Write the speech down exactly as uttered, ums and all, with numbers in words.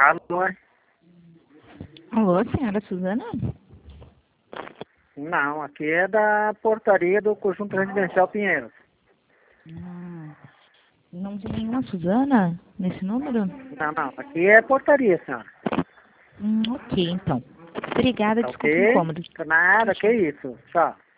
Alô? Alô, senhora Suzana? Não, aqui é da portaria do Conjunto Residencial Pinheiros. Ah, não tem nenhuma Suzana nesse número? Não, não, aqui é portaria, senhora. Hum, ok, então. Obrigada, Tá desculpa o ok? incômodo. Nada, que isso. Tchau.